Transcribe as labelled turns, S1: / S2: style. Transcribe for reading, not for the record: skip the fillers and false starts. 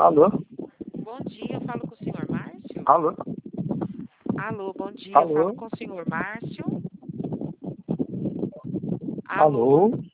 S1: Alô?
S2: Bom dia, eu falo com o senhor Márcio?
S1: Alô?
S2: Alô, bom dia,
S1: Alô?
S2: eu falo com o senhor Márcio?
S1: Alô?